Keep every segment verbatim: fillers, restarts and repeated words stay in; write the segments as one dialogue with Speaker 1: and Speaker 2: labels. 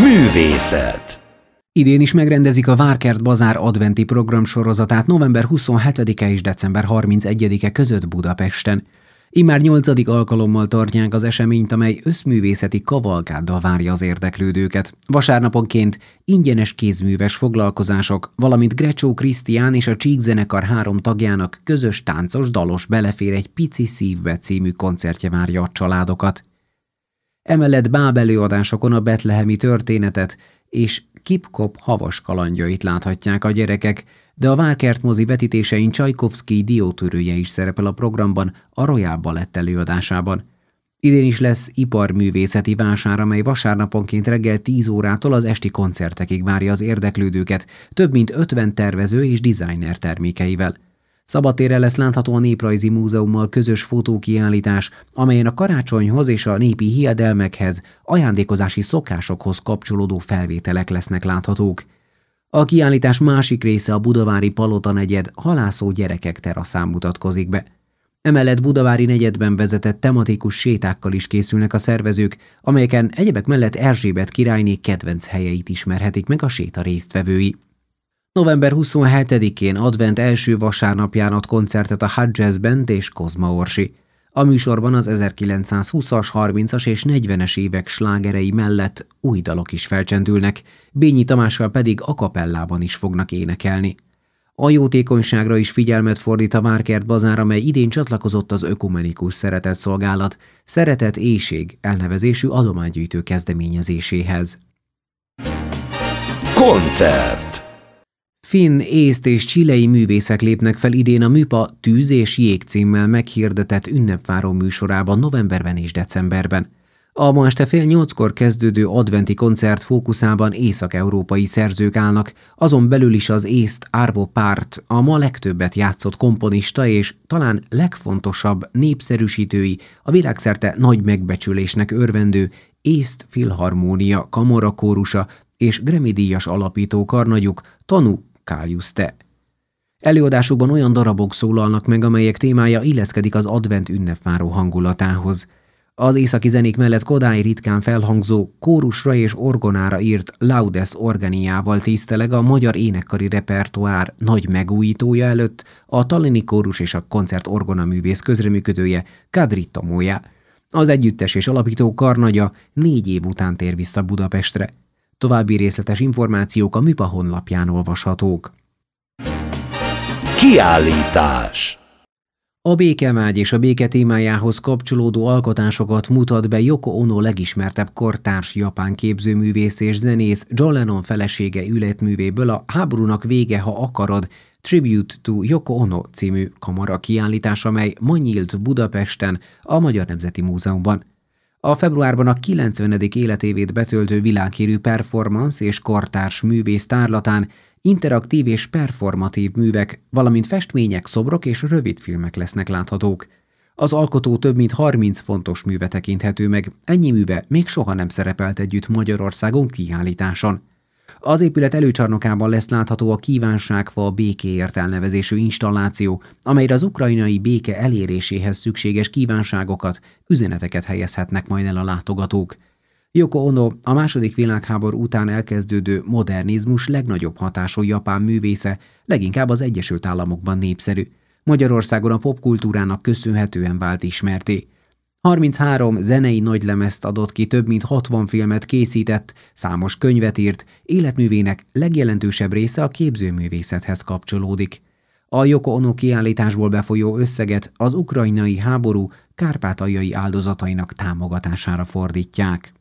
Speaker 1: Művészet.
Speaker 2: Idén is megrendezik a Várkert Bazár adventi programsorozatát november huszonhetedike és december harmincegyedike között Budapesten. Immár nyolcadik alkalommal tartják az eseményt, amely összművészeti kavalkáddal várja az érdeklődőket. Vasárnaponként ingyenes kézműves foglalkozások, valamint Grecsó Krisztián és a Csík-zenekar három tagjának közös táncos dalos Belefér egy pici szívbe című koncertje várja a családokat. Emellett bábelőadásokon a betlehemi történetet és Kip-Kop havas kalandjait láthatják a gyerekek, de a Várkert mozi vetítésein Csajkovszkij diótörője is szerepel a programban, a Royal Balett előadásában. Idén is lesz iparművészeti vásár, amely vasárnaponként reggel tíz órától az esti koncertekig várja az érdeklődőket, több mint ötven tervező és designer termékeivel. Szabadtéren lesz látható a Néprajzi Múzeummal közös fotókiállítás, amelyen a karácsonyhoz és a népi hiedelmekhez, ajándékozási szokásokhoz kapcsolódó felvételek lesznek láthatók. A kiállítás másik része a budavári Palota negyed halászó gyerekek teraszán mutatkozik be. Emellett budavári negyedben vezetett tematikus sétákkal is készülnek a szervezők, amelyeken egyebek mellett Erzsébet királyné kedvenc helyeit ismerhetik meg a séta résztvevői. november huszonhetedikén advent első vasárnapján ad koncertet a Hot Jazz Band és Kozma Orsi. A műsorban az ezerkilencszázhúszas, harmincas és negyvenes évek slágerei mellett új dalok is felcsendülnek, Bényi Tamással pedig a kapellában is fognak énekelni. A jótékonyságra is figyelmet fordít a Várkert Bazár, amely idén csatlakozott az Ökumenikus Szeretetszolgálat Szeretet Éhség elnevezésű adománygyűjtő kezdeményezéséhez.
Speaker 1: Koncert.
Speaker 2: Finn, észt és chilei művészek lépnek fel idén a Műpa Tűz és Jég címmel meghirdetett ünnepváró műsorában novemberben és decemberben. A ma este fél nyolckor kezdődő adventi koncert fókuszában észak-európai szerzők állnak, azon belül is az észt Arvo Pärt, a ma legtöbbet játszott komponista és talán legfontosabb népszerűsítői, a világszerte nagy megbecsülésnek örvendő észt filharmónia kamarakórusa és Grammy-díjas alapító karnagyuk Tanu Kaljuste. Előadásukban olyan darabok szólalnak meg, amelyek témája illeszkedik az advent ünnepváró hangulatához. Az északi zenék mellett Kodály ritkán felhangzó, kórusra és orgonára írt Laudes Organiával tiszteleg a magyar énekkari repertoár nagy megújítója előtt a Tallini Kórus és a koncert orgonaművész közreműködője Kadri Tomója. Az együttes és alapító karnagya négy év után tér vissza Budapestre. További részletes információk a Műpa honlapján olvashatók.
Speaker 1: Kiállítás.
Speaker 2: A békevágy és a béke témájához kapcsolódó alkotásokat mutat be Yoko Ono legismertebb kortárs japán képzőművész és zenész John Lennon felesége életművéből a Háborúnak vége, ha akarod, Tribute to Yoko Ono című kamara kiállítás, amely ma nyílt Budapesten, a Magyar Nemzeti Múzeumban. A februárban a kilencvenedik életévét betöltő világhírű performance és kortárs művész tárlatán interaktív és performatív művek, valamint festmények, szobrok és rövidfilmek lesznek láthatók. Az alkotó több mint harminc fontos műve tekinthető meg, ennyi műve még soha nem szerepelt együtt Magyarországon kiállításon. Az épület előcsarnokában lesz látható a Kívánságfa a békéért elnevezésű installáció, amelyre az ukrajnai béke eléréséhez szükséges kívánságokat, üzeneteket helyezhetnek majd el a látogatók. Yoko Ono a második világháború után elkezdődő modernizmus legnagyobb hatású japán művésze, leginkább az Egyesült Államokban népszerű. Magyarországon a popkultúrának köszönhetően vált ismertté. harminchárom zenei nagylemezt adott ki, több mint hatvan filmet készített, számos könyvet írt, életművének legjelentősebb része a képzőművészethez kapcsolódik. A Yoko Ono kiállításból befolyó összeget az ukrajnai háború kárpátaljai áldozatainak támogatására fordítják.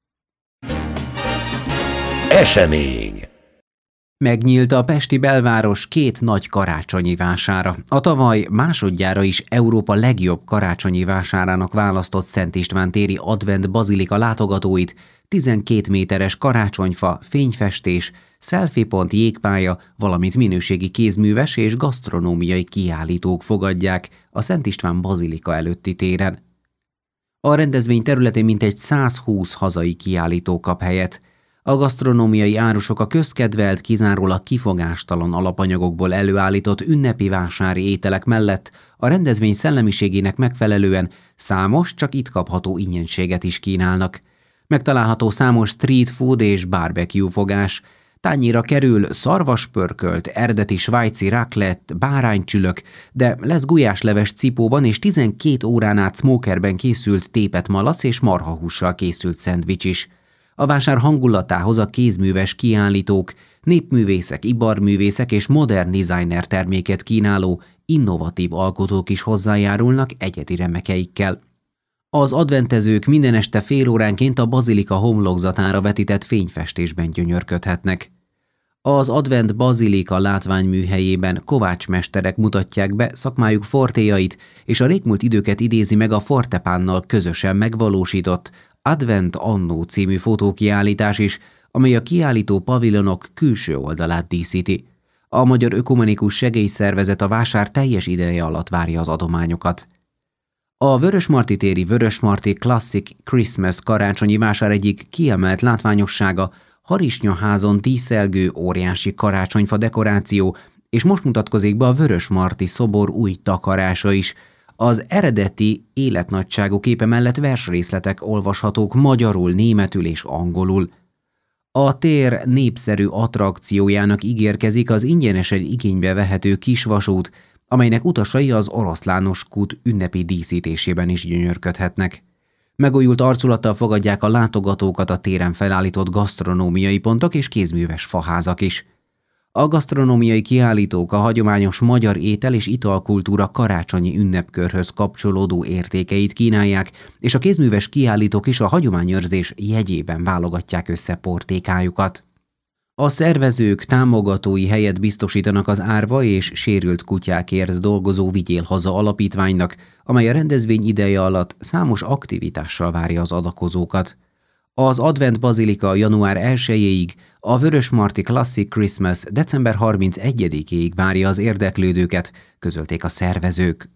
Speaker 1: Esemény.
Speaker 2: Megnyílt a pesti belváros két nagy karácsonyi vására. A tavaly másodjára is Európa legjobb karácsonyi vásárának választott Szent István téri advent bazilika látogatóit tizenkét méteres karácsonyfa, fényfestés, selfie-pont, jégpálya, valamint minőségi kézműves és gasztronómiai kiállítók fogadják a Szent István bazilika előtti téren. A rendezvény területén mintegy százhúsz hazai kiállító kap helyet. A gasztronómiai árusok a közkedvelt, kizárólag kifogástalan alapanyagokból előállított ünnepi vásári ételek mellett a rendezvény szellemiségének megfelelően számos, csak itt kapható ingyenséget is kínálnak. Megtalálható számos street food és barbecue fogás. Tányéra kerül szarvaspörkölt, eredeti svájci raclette, báránycsülök, de lesz gulyásleves cipóban és tizenkét órán át smokerben készült tépett malac és marhahússal készült szendvics is. A vásár hangulatához a kézműves kiállítók, népművészek, iparművészek és modern designer terméket kínáló, innovatív alkotók is hozzájárulnak egyedi remekeikkel. Az adventezők minden este fél óránként a bazilika homlokzatára vetített fényfestésben gyönyörködhetnek. Az Advent Bazilika látványműhelyében kovácsmesterek mutatják be szakmájuk fortéjait, és a régmúlt időket idézi meg a Fortepánnal közösen megvalósított Advent Annó című fotókiállítás is, amely a kiállító pavilonok külső oldalát díszíti. A Magyar Ökumenikus Segélyszervezet a vásár teljes ideje alatt várja az adományokat. A Vörösmarty téri Vörösmarty Classic Christmas karácsonyi vásár egyik kiemelt látványossága harisnyaházon díszelgő óriási karácsonyfa dekoráció, és most mutatkozik be a Vörösmarty szobor új takarása is. Az eredeti életnagyságú képe mellett versrészletek olvashatók magyarul, németül és angolul. A tér népszerű attrakciójának ígérkezik az ingyenesen igénybe vehető kisvasút, amelynek utasai az Oroszlános kút ünnepi díszítésében is gyönyörködhetnek. Megújult arculattal fogadják a látogatókat a téren felállított gasztronómiai pontok és kézműves faházak is. A gasztronómiai kiállítók a hagyományos magyar étel- és italkultúra karácsonyi ünnepkörhöz kapcsolódó értékeit kínálják, és a kézműves kiállítók is a hagyományőrzés jegyében válogatják össze portékájukat. A szervezők támogatói helyet biztosítanak az árva és sérült kutyákért dolgozó Vigyél Haza alapítványnak, amely a rendezvény ideje alatt számos aktivitással várja az adakozókat. Az Advent Bazilika január elsejéig, a Vörösmarty Classic Christmas december harmincegyedikéig várja az érdeklődőket, közölték a szervezők.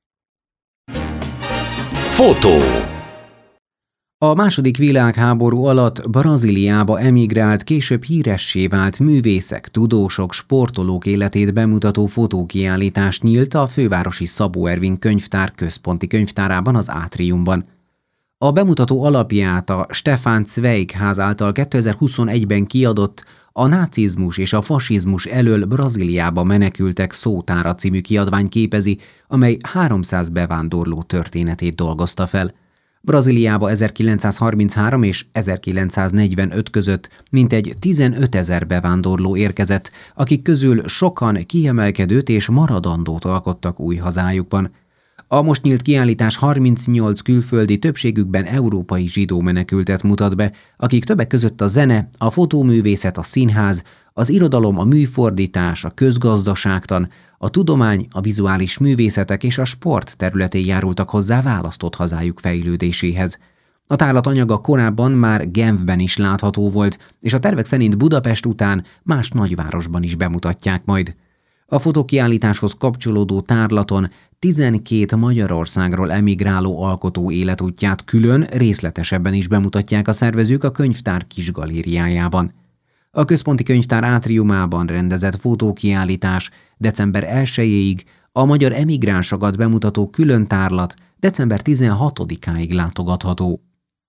Speaker 1: Fotó.
Speaker 2: A második világháború alatt Brazíliába emigrált, később híressé vált művészek, tudósok, sportolók életét bemutató fotókiállítás nyílt a fővárosi Szabó Ervin könyvtár központi könyvtárában, az átriumban. A bemutató alapját a Stefan Zweig ház által kétezer-huszonegyben kiadott A nácizmus és a fasizmus elől Brazíliába menekültek szótára című kiadvány képezi, amely háromszáz bevándorló történetét dolgozta fel. Brazíliába ezerkilencszázharminchárom és ezerkilencszáznegyvenöt között mintegy tizenötezer bevándorló érkezett, akik közül sokan kiemelkedőt és maradandót alkottak új hazájukban. A most nyílt kiállítás harmincnyolc külföldi, többségükben európai zsidó menekültet mutat be, akik többek között a zene, a fotóművészet, a színház, az irodalom, a műfordítás, a közgazdaságtan, a tudomány, a vizuális művészetek és a sport területén járultak hozzá választott hazájuk fejlődéséhez. A tárlat anyaga korábban már Genfben is látható volt, és a tervek szerint Budapest után más nagyvárosban is bemutatják majd. A fotókiállításhoz kapcsolódó tárlaton tizenkét Magyarországról emigráló alkotó életútját külön, részletesebben is bemutatják a szervezők a könyvtár kis galériájában. A központi könyvtár átriumában rendezett fotókiállítás december elsejéig, a magyar emigránsokat bemutató külön tárlat december tizenhatodikáig látogatható.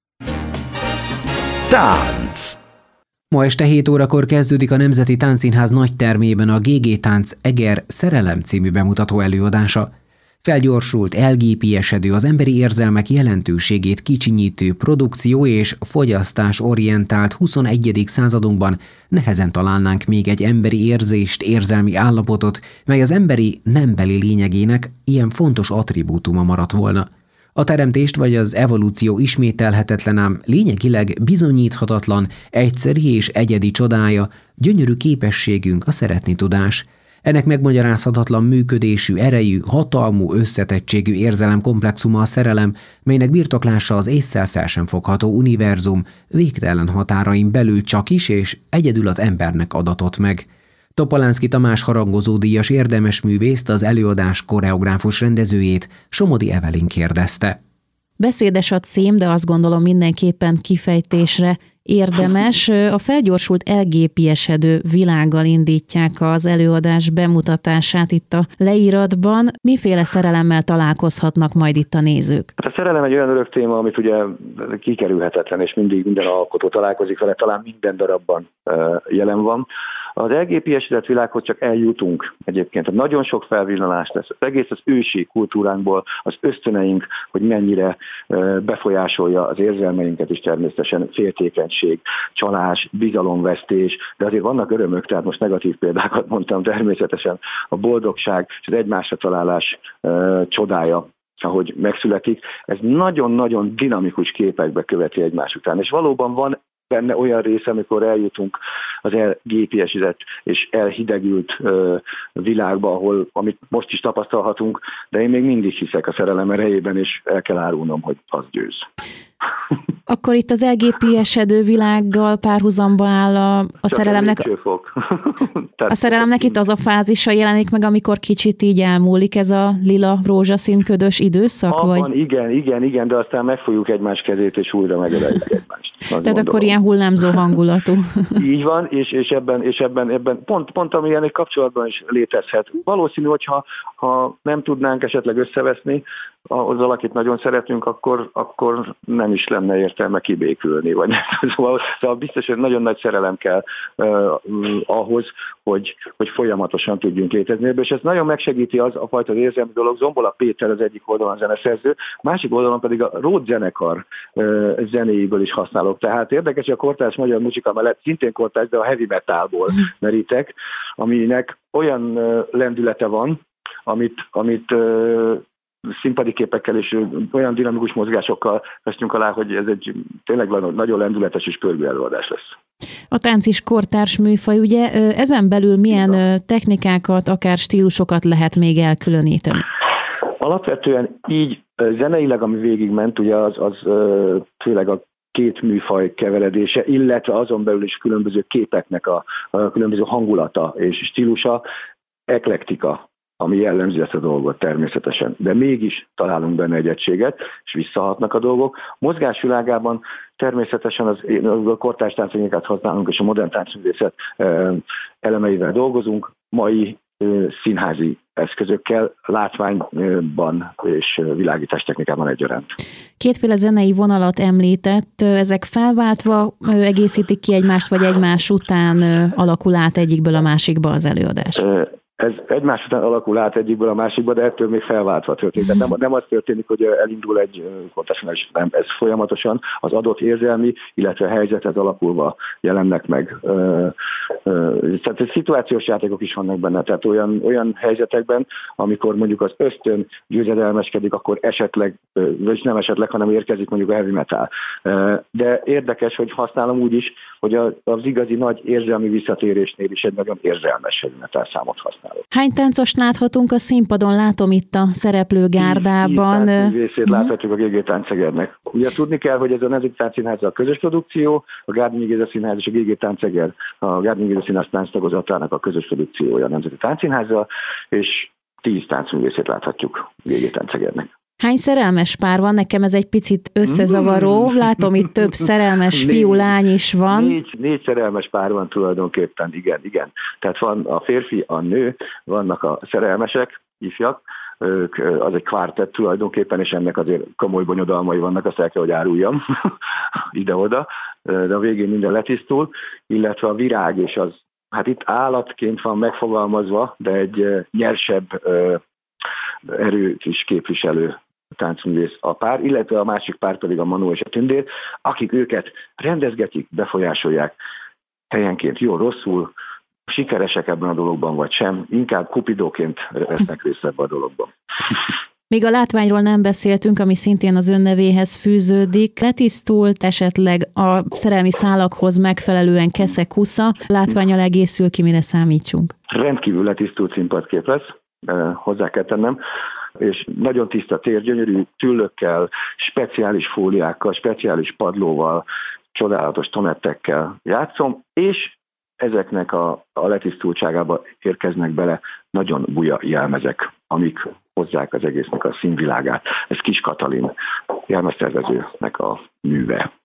Speaker 1: Tánc.
Speaker 2: Ma este hét órakor kezdődik a Nemzeti Táncszínház nagytermében a gé gé Tánc Eger Szerelem című bemutató előadása. Felgyorsult, elgépiesedő, az emberi érzelmek jelentőségét kicsinyítő produkció és fogyasztásorientált huszonegyedik századunkban nehezen találnánk még egy emberi érzést, érzelmi állapotot, mely az emberi nembeli lényegének ilyen fontos attribútuma maradt volna. A teremtést vagy az evolúció ismételhetetlen, ám lényegileg bizonyíthatatlan, egyszeri és egyedi csodája, gyönyörű képességünk a szeretni tudás. Ennek megmagyarázhatatlan működésű, erejű, hatalmú, összetettségű érzelemkomplexuma a szerelem, melynek birtoklása az ésszel fel sem fogható univerzum végtelen határain belül csak is és egyedül az embernek adatott meg. Topolánszky Tamás harangozódíjas érdemes művészt, az előadás koreográfus rendezőjét, Somodi Evelyn kérdezte.
Speaker 3: Beszédes a cím, de azt gondolom mindenképpen kifejtésre érdemes. A felgyorsult elgépiesedő világgal indítják az előadás bemutatását itt a leíratban. Miféle szerelemmel találkozhatnak majd itt a nézők?
Speaker 4: A szerelem egy olyan örök téma, amit ugye kikerülhetetlen, és mindig minden alkotó találkozik vele, talán minden darabban jelen van. Az elgépiesedett világhoz csak eljutunk egyébként. Nagyon sok felvillanás lesz. Az egész az ősi kultúránkból, az ösztöneink, hogy mennyire befolyásolja az érzelmeinket is természetesen, féltékenység, csalás, bizalomvesztés, de azért vannak örömök, tehát most negatív példákat mondtam természetesen, a boldogság és az egymásra találás csodája, ahogy megszületik, ez nagyon-nagyon dinamikus képekbe követi egymás után. És valóban van benne olyan része, amikor eljutunk az elgépiesedett és elhidegült uh, világba, ahol, amit most is tapasztalhatunk, de én még mindig hiszek a szerelem erejében, és el kell árulnom, hogy az győz.
Speaker 3: Akkor itt az elgépiesedő világgal párhuzamba áll a, a szerelemnek. A szerelemnek itt az a fázisa jelenik meg, amikor kicsit így elmúlik ez a lila rózsaszín ködös időszak?
Speaker 4: Abban,
Speaker 3: vagy?
Speaker 4: igen, igen, igen, de aztán megfogjuk egymás kezét, és újra megöleljük egymást.
Speaker 3: Tehát gondolom. Akkor ilyen hullámzó hangulatú. Így
Speaker 4: van, és, és, ebben, és ebben, ebben pont, pont amilyen egy kapcsolatban is létezhet. Valószínű, hogyha ha nem tudnánk esetleg összeveszni, az valakit nagyon szeretünk, akkor, akkor nem is lenne értelme kibékülni. Vagy szóval, szóval biztos, hogy nagyon nagy szerelem kell uh, ahhoz, hogy, hogy folyamatosan tudjunk létezni. És ez nagyon megsegíti az a fajta érzelmi dolog. Zombola Péter az egyik oldalon zeneszerző, másik oldalon pedig a Rót zenekar uh, zenéiből is használok. Tehát érdekes, hogy a kortárs magyar muzsika mellett szintén kortárs, de a heavy metalból merítek, aminek olyan uh, lendülete van, amit, amit uh, színpadi képekkel és olyan dinamikus mozgásokkal festünk alá, hogy ez egy tényleg nagyon lendületes és pörgő előadás lesz.
Speaker 3: A tánc is kortárs műfaj, ugye ezen belül milyen technikákat, akár stílusokat lehet még elkülöníteni?
Speaker 4: Alapvetően így zeneileg, ami végigment, ugye az, az főleg a két műfaj keveredése, illetve azon belül is különböző képeknek a, a különböző hangulata és stílusa, eklektika, ami jellemzi ezt a dolgot természetesen. De mégis találunk benne egy egységet, és visszahatnak a dolgok. Mozgásvilágában természetesen az, a kortárs tánctechnikát használunk, és a modern táncművészet elemeivel dolgozunk. Mai színházi eszközökkel, látványban és világítás technikában egyaránt.
Speaker 3: Kétféle zenei vonalat említett, ezek felváltva egészítik ki egymást, vagy egymás után alakul át egyikből a másikba az előadás?
Speaker 4: Ez egymás után alakul át egyikből a másikba, de ettől még felváltva történik. Tehát nem, nem az történik, hogy elindul egy kontaktusnál, nem, ez folyamatosan az adott érzelmi, illetve helyzethez alakulva jelennek meg. Tehát szituációs játékok is vannak benne, tehát olyan, olyan helyzetekben, amikor mondjuk az ösztön győzedelmeskedik, akkor esetleg, vagy nem esetleg, hanem érkezik mondjuk a heavy metal. De érdekes, hogy használom úgy is, hogy az igazi nagy érzelmi visszatérésnél is egy nagyon érzelmes heavy metal számot használ.
Speaker 3: Hány táncost láthatunk a színpadon? Látom itt a szereplőgárdában.
Speaker 4: Tíz részét láthatjuk a gé gé Táncegernek. Ugye tudni kell, hogy ez a Nemzeti Táncszínház a közös produkció, a Gárdonyi Géza Színház és a gé gé Tánceger, a Gárdonyi Géza Színház tánctagozatának a közös produkciója a Nemzeti Táncszínházzal, és tíz táncművészét láthatjuk gé gé Táncegernek.
Speaker 3: Hány szerelmes pár van? Nekem ez egy picit összezavaró. Látom, itt több szerelmes fiú-lány is van.
Speaker 4: Négy, négy szerelmes pár van tulajdonképpen, igen, igen. Tehát van a férfi, a nő, vannak a szerelmesek, ifjak, ők, az egy kvártett tulajdonképpen, és ennek azért komoly bonyodalmai vannak, azt el kell, hogy áruljam ide-oda, de a végén minden letisztul, illetve a virág, és az, hát itt állatként van megfogalmazva, de egy nyersebb erőt is képviselő táncművész a pár, illetve a másik pár pedig a Manó és a Tündér, akik őket rendezgetik, befolyásolják helyenként, jó, rosszul, sikeresek ebben a dologban vagy sem, inkább kupidóként vesznek részt ebben a dologban.
Speaker 3: Még a látványról nem beszéltünk, ami szintén az ön nevéhez fűződik. Letisztult esetleg a szerelmi szálakhoz megfelelően keszekusza, látvánnyal egészül ki, mire számítsunk?
Speaker 4: Rendkívül letisztult színpadkép lesz, hozzá kell tennem, és nagyon tiszta tér, gyönyörű tüllökkel, speciális fóliákkal, speciális padlóval, csodálatos tonettekkel játszom, és ezeknek a, a letisztultságába érkeznek bele nagyon buja jelmezek, amik hozzák az egésznek a színvilágát. Ez Kis Katalin jelmeztervezőnek a műve.